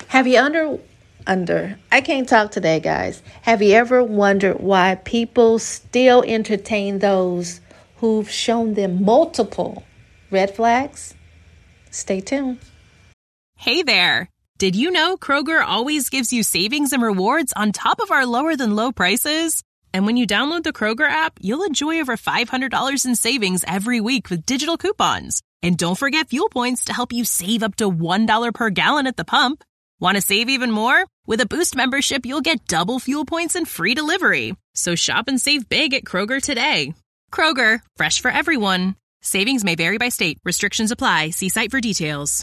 Have you I can't talk today, guys. Have you ever wondered why people still entertain those who've shown them multiple red flags? Stay tuned. Hey there. Did you know Kroger always gives you savings and rewards on top of our lower than low prices? And when you download the Kroger app, you'll enjoy over $500 in savings every week with digital coupons. And don't forget fuel points to help you save up to $1 per gallon at the pump. Want to save even more? With a Boost membership, you'll get double fuel points and free delivery. So shop and save big at Kroger today. Kroger, fresh for everyone. Savings may vary by state. Restrictions apply. See site for details.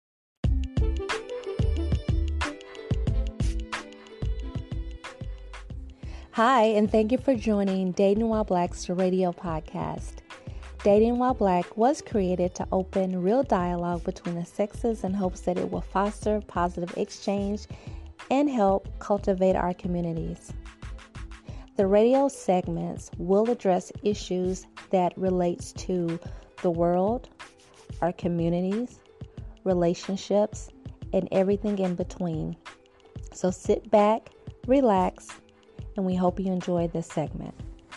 Hi, and thank you for joining Dating While Black's radio podcast. Dating While Black was created to open real dialogue between the sexes in hopes that it will foster positive exchange and help cultivate our communities. The radio segments will address issues that relates to the world, our communities, relationships, and everything in between. So sit back, relax, and we hope you enjoy this segment.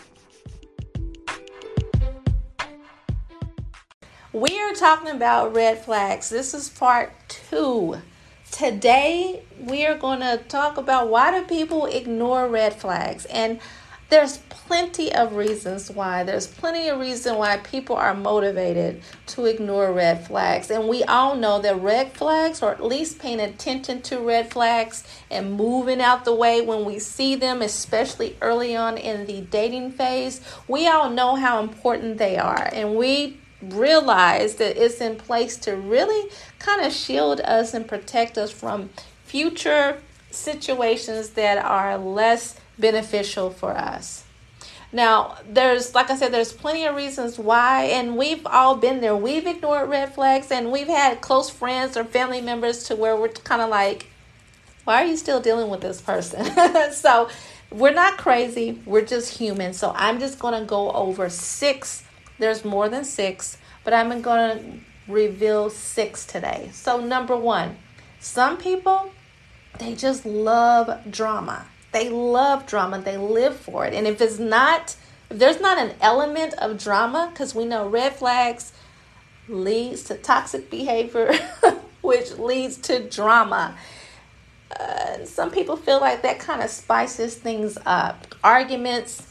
We are talking about red flags. This is part 2. Today, we are going to talk about why do people ignore red flags. And there's plenty of reasons why. There's plenty of reason why people are motivated to ignore red flags. And we all know that red flags, or at least paying attention to red flags and moving out the way when we see them, especially early on in the dating phase, we all know how important they are. And we realize that it's in place to really kind of shield us and protect us from future situations that are less beneficial for us. Now, there's plenty of reasons why, and we've all been there. We've ignored red flags, and we've had close friends or family members to where we're kind of like, why are you still dealing with this person? So we're not crazy. We're just human. So I'm just going to go over 6. There's more than 6, but I'm going to reveal 6 today. So number 1, some people, they just love drama. They love drama. They live for it. And if there's not an element of drama, because we know red flags leads to toxic behavior, which leads to drama. Some people feel like that kind of spices things up. Arguments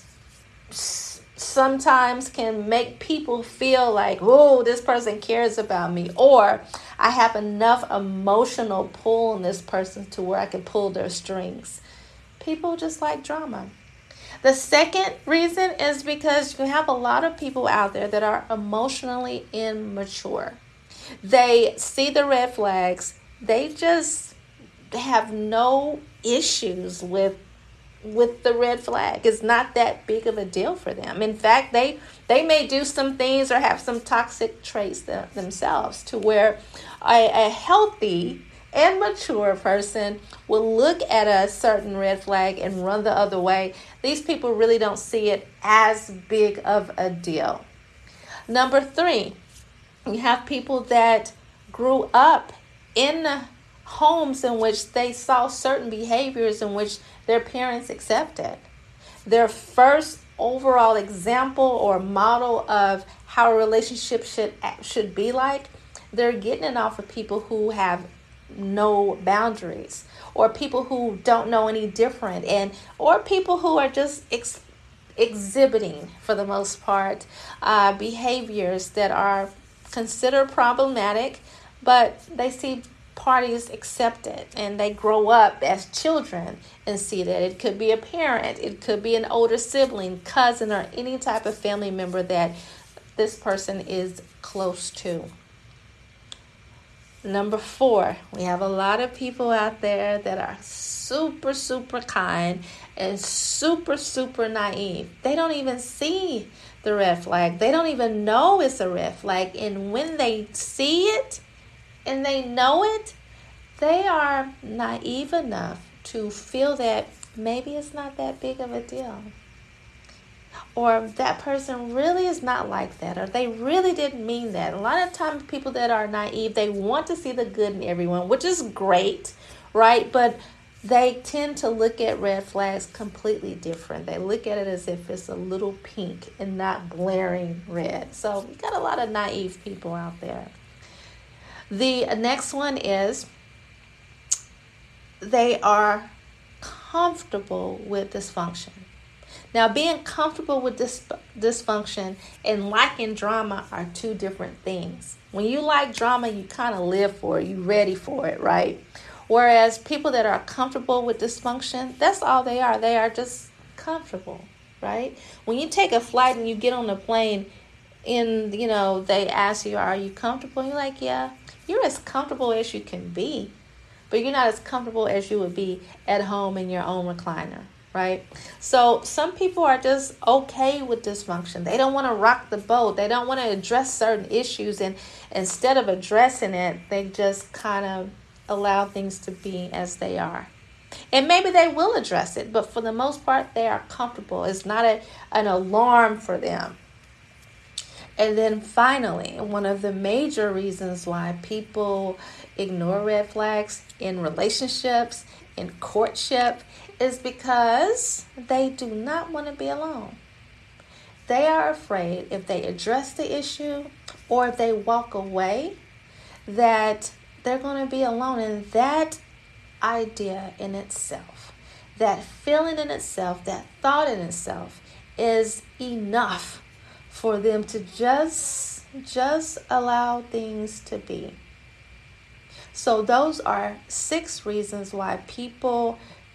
sometimes can make people feel like, oh, this person cares about me, or I have enough emotional pull on this person to where I can pull their strings. People just like drama. The second reason is because you have a lot of people out there that are emotionally immature. They see the red flags. They just have no issues with the red flag. It's not that big of a deal for them. In fact, they may do some things or have some toxic traits themselves to where a healthy and mature person will look at a certain red flag and run the other way. These people really don't see it as big of a deal. Number 3, you have people that grew up in homes in which they saw certain behaviors in which their parents accepted. Their first overall example or model of how a relationship should be like, they're getting it off of people who have no boundaries, or people who don't know any different, or people who are just exhibiting, for the most part, behaviors that are considered problematic, but they see parties accept it, and they grow up as children and see that. It could be a parent, it could be an older sibling, cousin, or any type of family member that this person is close to. Number 4, we have a lot of people out there that are super, super kind and super, super naive. They don't even see the red flag. They don't even know it's a red flag. And when they see it and they know it, they are naive enough to feel that maybe it's not that big of a deal. Or that person really is not like that, or they really didn't mean that. A lot of times people that are naive, they want to see the good in everyone, which is great, right? But they tend to look at red flags completely different. They look at it as if it's a little pink and not blaring red. So you got a lot of naive people out there. The next one is they are comfortable with dysfunction. Now, being comfortable with dysfunction and liking drama are two different things. When you like drama, you kind of live for it. You're ready for it, right? Whereas people that are comfortable with dysfunction, that's all they are. They are just comfortable, right? When you take a flight and you get on the plane and, they ask you, are you comfortable? You're like, yeah. You're as comfortable as you can be, but you're not as comfortable as you would be at home in your own recliner, right? So some people are just okay with dysfunction. They don't want to rock the boat. They don't want to address certain issues, and instead of addressing it, they just kind of allow things to be as they are. And maybe they will address it, but for the most part, they are comfortable. It's not an alarm for them. And then finally, one of the major reasons why people ignore red flags in relationships, in courtship, is because they do not want to be alone. They are afraid if they address the issue or if they walk away, that they're going to be alone. And that idea in itself, that feeling in itself, that thought in itself is enough for them to just allow things to be. So those are 6 reasons why people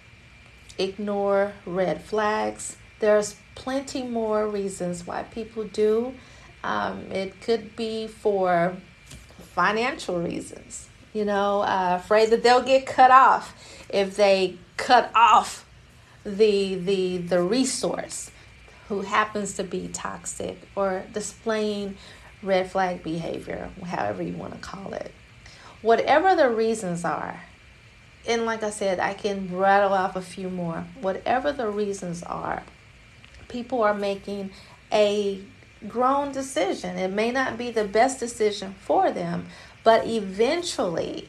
ignore red flags. There's plenty more reasons why people do. It could be for financial reasons, afraid that they'll get cut off if they cut off the resource who happens to be toxic or displaying red flag behavior, however you want to call it. Whatever the reasons are, and like I said, I can rattle off a few more. Whatever the reasons are, people are making a grown decision. It may not be the best decision for them, but eventually,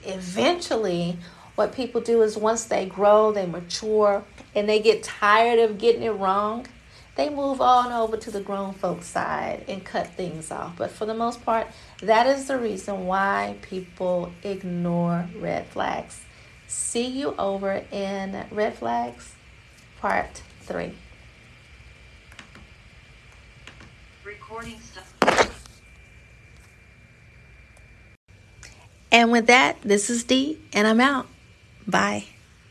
what people do is once they grow, they mature, and they get tired of getting it wrong, they move on over to the grown folks side and cut things off. But for the most part, that is the reason why people ignore red flags. See you over in Red Flags Part 3. Recording stuff. And with that, this is Dee, and I'm out. Bye.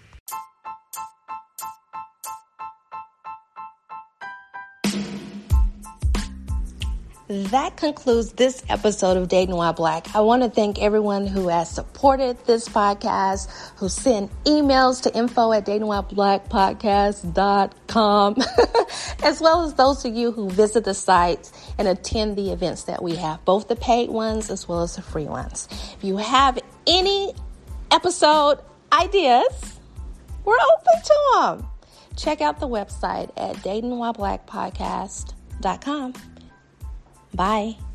That concludes this episode of Dating While Black. I want to thank everyone who has supported this podcast, who sent emails to info@datingwhileblackpodcast.com, as well as those of you who visit the site and attend the events that we have, both the paid ones as well as the free ones. If you have any episode ideas, we're open to them. Check out the website at datingwhileblackpodcast.com. Bye.